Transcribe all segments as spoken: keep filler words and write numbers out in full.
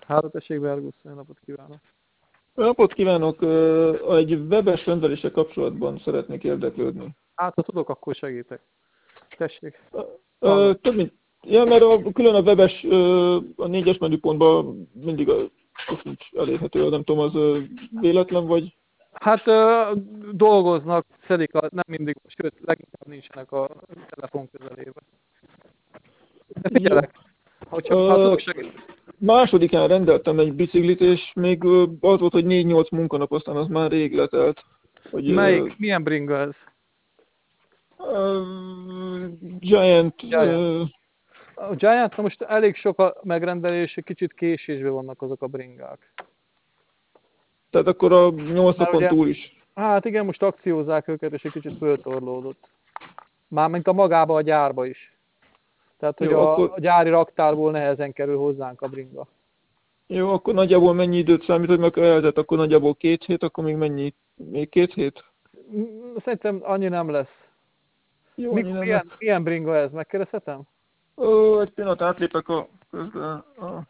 Hála tessék, Bergusz, jó napot kívánok! Jó napot kívánok! Egy webes rendeléssel kapcsolatban szeretnék érdeklődni. Hát, ha tudok, akkor segítek. Tessék, Ö, hallgat. Több mint... Ja, mert a, külön a webes, ö, a négyes menüpontban mindig a, az nincs elérhető, nem tudom, az ö, véletlen vagy? Hát ö, dolgoznak, szedik, a, nem mindig, sőt, leginkább nincsenek a telefon közelében. De Jó. figyelek, hogyha, ha Ö, tudok segíteni. Másodikán rendeltem egy biciklit, és még ö, az volt, hogy négy-nyolc munkanap, aztán az már rég letelt. Hogy, ö, Melyik, milyen bringa ez? ö, Giant... Giant. Ö, A Giant, na most elég sok a megrendelés, kicsit késésben vannak azok a bringák. tehát akkor a nyolc Már napon ugye, túl is. hát igen, most akciózzák őket, és egy kicsit föltorlódott. Mármint a magába a gyárba is. Tehát, hogy Jó, a, akkor a gyári raktárból nehezen kerül hozzánk a bringa. Jó, akkor nagyjából mennyi időt számít, hogy meg eltelt, akkor nagyjából két hét, akkor még mennyi? Még két hét? Mm, Szerintem annyi nem lesz. Jó, annyi Mikor, nem milyen, lesz. milyen bringa ez? Megkérdezhetem? Ó, egy pillanat, átlépek a közben. A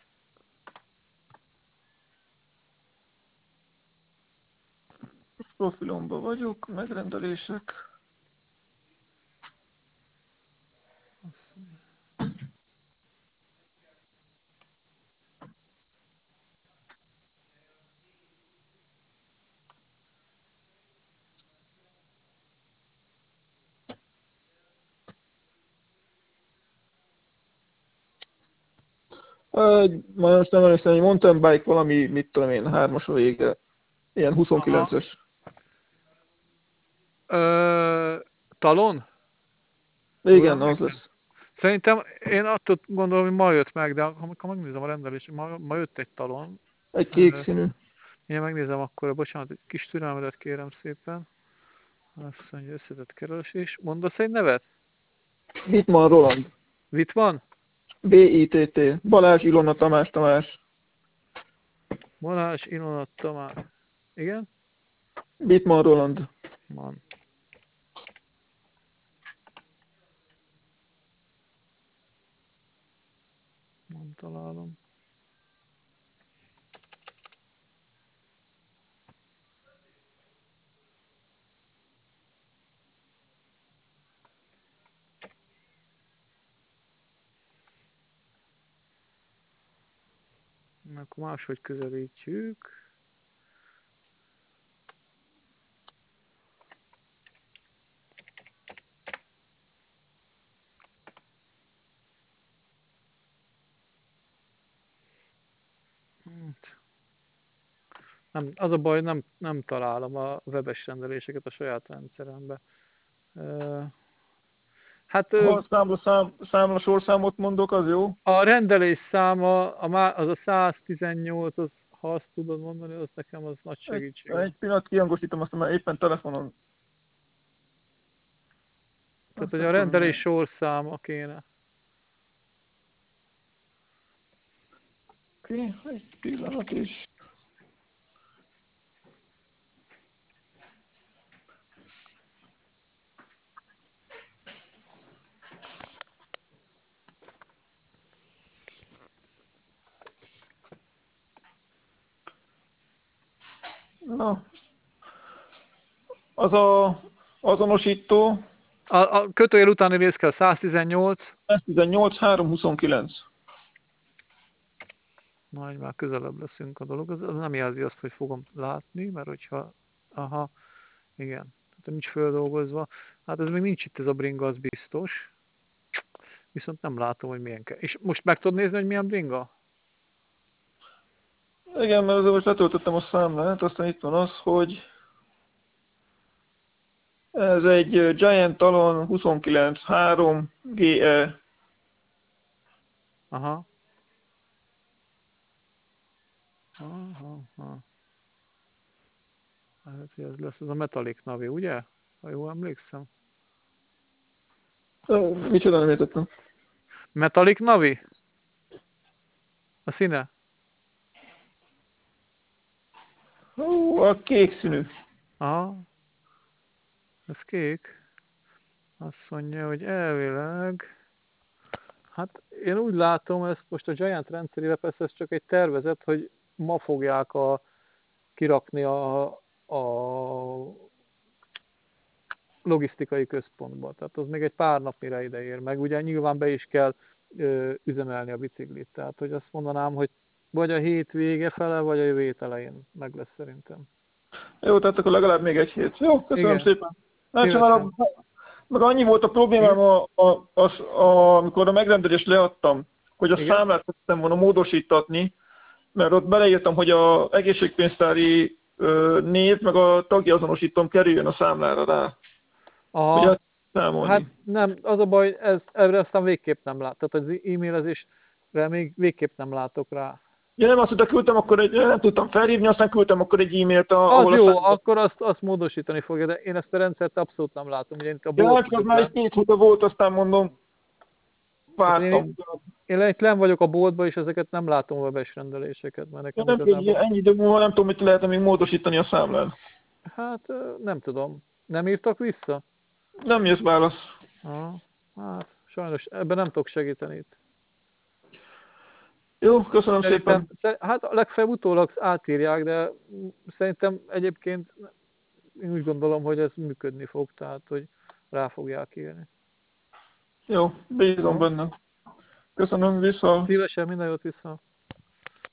profilomba vagyok, megrendelések. Egy, most nem emlékszem, egy mountain bike, valami, mit tudom én, hármas a vége. Ilyen Aha. huszonkilences. Ö, talon? Olyan Igen, az emlékszem? lesz. Szerintem én attól gondolom, hogy ma jött meg, de amikor megnézem a rendelést, ma, ma jött egy talon. Egy kék Ö, színű. Én megnézem akkor, bocsánat, egy kis türelmedet kérem szépen. Azt mondja, összetett keresés. Mondasz egy nevet? Wittmann Roland. Wittmann? B I T T. Balázs Ilona Tamás Tamás. Balázs Ilona Tamás. Igen? Wittmann Roland. Van. Nem találom. Akkor máshogy közelítjük. Hát, nem, az a baj, nem, nem találom a webes rendeléseket a saját rendszerembe. Ö, Hát ö, Ha számla, szám, számla sorszámot mondok, az jó? a rendelés száma, a, má- az a száztizennyolc, az, ha azt tudod mondani, az nekem az nagy Egy, segítség. egy pillanat kihangosítom, azt már éppen telefonon. Tehát, Azt hogy a akkor rendelés mindjárt. sorszáma kéne. Oké, okay, egy pillanat is. Na, az a azonosító A, a kötőjel utáni rész kell száztizennyolc. száztizennyolc háromszázhuszonkilenc. Majd már közelebb leszünk a dolog. Az, az nem jelzi azt, hogy fogom látni, mert hogyha... Aha, igen. Tehát nincs földolgozva. Hát ez még nincs itt ez a bringa, az biztos. Viszont nem látom, hogy milyen kell. És most meg tudod nézni, hogy milyen bringa? Igen, mert azért most letöltöttem a számlát, aztán itt van az, hogy ez egy Giant Talon huszonkilenc három G E. Aha. Aha, aha. Hát, hogy ez lesz, ez a Metallic Navi, ugye? Ha jól emlékszem. Micsoda, nem értettem. Metallic Navi? A színe? Ó, a kék színű. Aha. Ez kék. Azt mondja, hogy elvileg... Hát én úgy látom, ezt most a Giant rendszerére, persze ez csak egy tervezet, hogy ma fogják a, kirakni a, a logisztikai központba. Tehát az még egy pár nap mire ideér meg. Ugye nyilván be is kell ö, üzemelni a biciklit. Tehát, hogy azt mondanám, hogy vagy a hét vége fele, vagy a jövő hét elején meg lesz szerintem. Jó, tehát akkor legalább még egy hét. Jó, köszönöm Igen, szépen. Hát csak szívesen. arra, meg annyi volt a problémám, Igen? a, a, az, a, amikor a megrendelést leadtam, hogy a Igen? számlát tettem volna módosítatni, mert ott beleírtam, hogy a egészségpénztári ö, név, meg a tagjazonosítom kerüljön a számlára rá. Hogy Aha, ezt számolni. hát nem, az a baj, ez, erre aztán végképp nem lát. Tehát az e-mailezésre még végképp nem látok rá. Ja, nem azt, hogy küldtem, akkor egy, nem tudtam felhívni, aztán küldtem akkor egy e-mailt, a- Az ahol jó, aztán... akkor azt, azt módosítani fogja, de én ezt a rendszert abszolút nem látom. Ugye itt a Ja, bolt csak az vagyok már egy lenn. két hete volt, aztán mondom, Tehát én, vártam. én itt lenn vagyok a boltban, és ezeket nem látom a webes rendeléseket, mert Ja, nekem nem tudom, igazából... ennyi idő múlva nem tudom, mit lehetne még módosítani a számlán. Hát ö, nem tudom. Nem írtak vissza? Nem jössz válasz. Aha. Hát sajnos ebben nem tudok segíteni itt. Jó, köszönöm Szerintem, szépen. szer- hát legfeljebb utólag átírják, de szerintem egyébként én úgy gondolom, hogy ez működni fog, tehát hogy rá fogják írni. Jó, bízom Jó? benne. Köszönöm, vissza. Szívesen, minden jót vissza.